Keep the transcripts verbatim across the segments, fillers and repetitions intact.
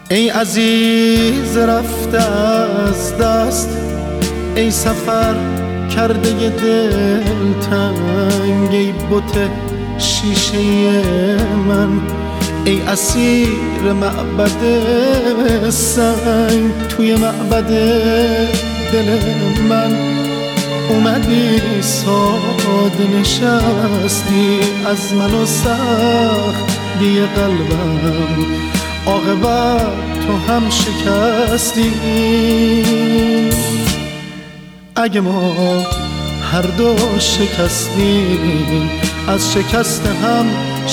ای عزیز رفته از دست، ای سفر کرده دل تنگ، ای بت شیشه من، ای اسیر معبد سنگ. توی معبد دل من اومدی ساده نشستی، از من و سختی قلبم عاقبت تو هم شکستی. اگه ما هر دو شکستیم، از شکست هم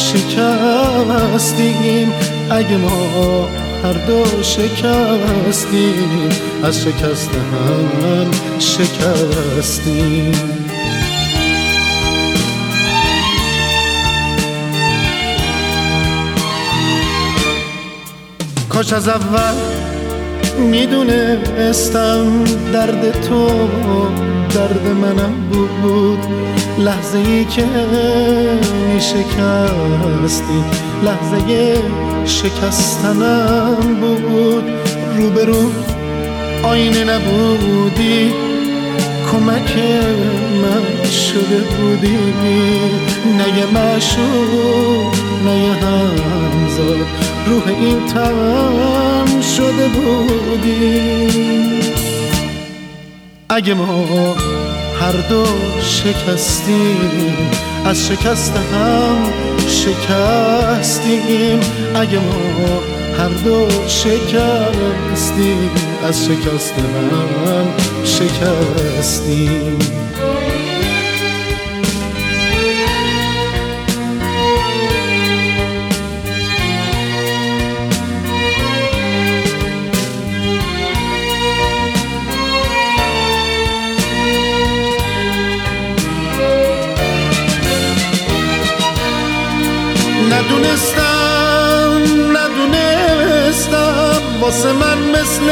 شکستیم. اگه ما هر دو شکستیم، از شکست هم شکستیم. کاش از اول میدونستم درد تو درد منم بود. لحظه ای که میشکستی لحظه شکستنم بود. روبرو آینه نبودی، کمک من شده بودی. نه یه معشوق نه یه همزاد، روح این تن شده بودی. اگه ما هر دو شکستیم، از شکست هم شکستیم. اگه ما هر دو شکستیم، از شکست هم شکستیم. ندونستم ندونستم واسه من مثل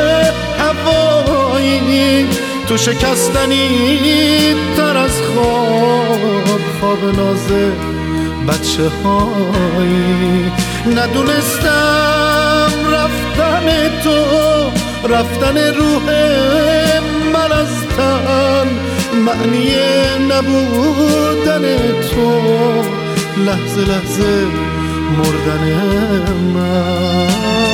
هوایی، تو شکستنی تر از خواب خواب ناز بچه هایی. ندونستم رفتن تو رفتن روح من از تن، معنی نبودن تو لحظه لحظه مردن من.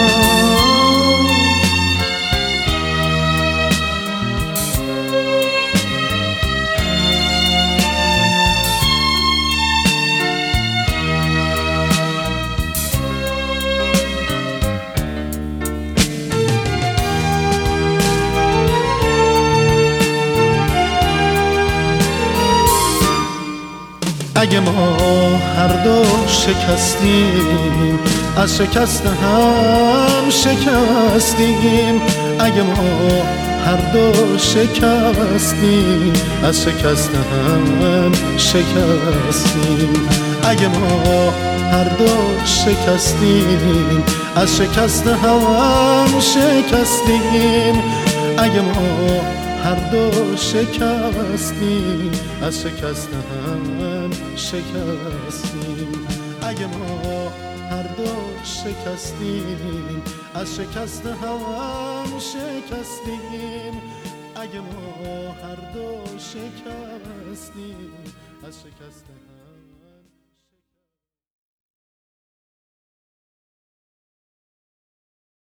اگه ما هر دو شکستیم، از شکست هم شکستیم. اگه ما هر دو شکستیم، از شکست هم شکستیم. اگه ما هر دو شکستیم، از شکست هم شکستیم. اگه ما هر دو شکستیم، از شکست هم شکستیم. اگه ما هر دو شکستیم، از شکست هم شکستیم. اگه ما هر دو شکستیم، از شکست هم